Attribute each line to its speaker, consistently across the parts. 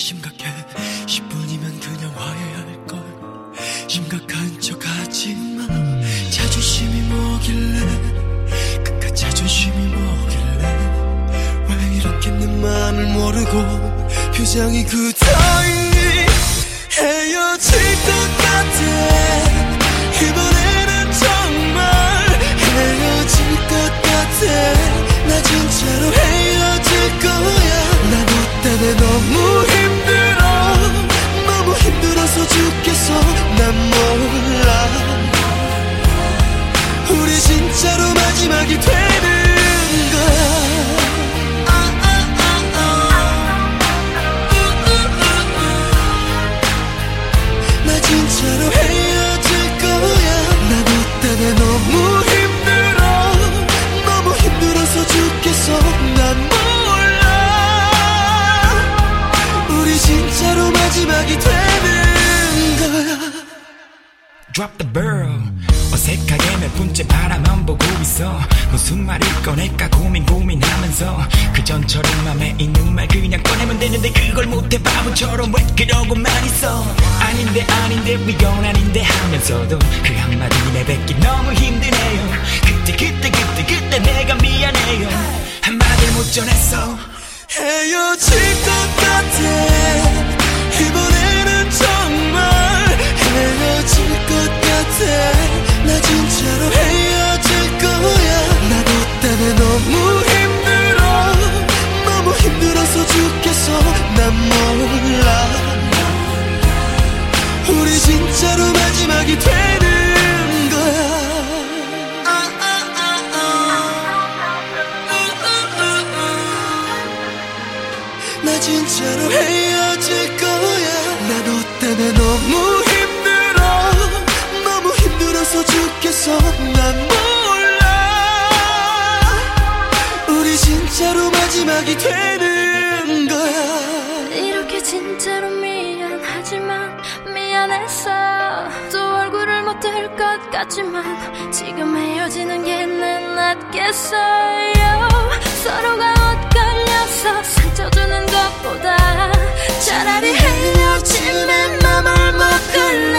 Speaker 1: 심각해. 10분이면 그냥 화해할걸. 심각한 척하지마. 자존심이 뭐길래, 그깟 자존심이 뭐길래 왜 이렇게 내 맘을 모르고 표정이 굳어있니. 헤어질 것 같아. 이번에는 정말 헤어질 것 같아. 나 진짜로 헤어질 거야. 나 너 때문에 너무 힘들어. 너무 힘들어서 죽겠어. 난 몰라 우리 진짜로 마지막이 되는 거야. 나 진짜로 헤어질 거야. 나 너 때문에 너무 힘들어. 너무 힘들어서 죽겠어. 난 몰라 우리 진짜로 마지막이 되는 거야.
Speaker 2: Drop the barrel. 어색하게 몇 분째 바라만 보고 있어. 무슨 말을 꺼낼까 고민하면서 그전처럼 맘에 있는 말 그냥 꺼내면 되는데 그걸 못해. 바보처럼 왜 그러고만 있어. 아닌데 이건 아닌데 하면서도 그 한마디 내뱉기 너무 힘드네요. 그때 내가 미안해요. 한마디를 못 전했어.
Speaker 1: 헤어질 것 같아. 이번에는 정말 헤어질 것 같아. 나 진짜로 헤어질 거야. 나 너 때문에 너무 힘들어. 너무 힘들어서 죽겠어. 난 몰라 우리 진짜로 마지막이 되는 거야. 나 진짜로 헤어질 거야. 나 너 때문에 너무 힘들어. 너무 힘들어서 죽겠어. 난 몰라 우리 진짜로 마지막이 되는 거야.
Speaker 3: 이렇게 진짜로 미안하지만 미안해서 또 얼굴을 못 들 것 같지만 지금 헤어지는 게 난 낫겠어요. 서로가 엇갈려서 상처 주는 것보다 차라리 헤어지면 맘을 먹을래.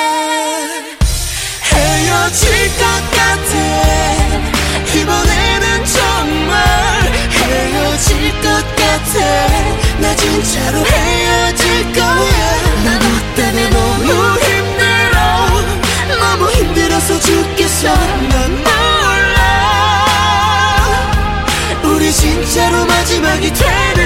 Speaker 1: 헤어질 것 같아. 이번에는 정말 헤어질 것 같아. 나 진짜로 헤어질 거야. 나 너 때문에 너무 힘들어. 너무 힘들어서 죽겠어. 난 몰라 우리 진짜로 마지막이 되는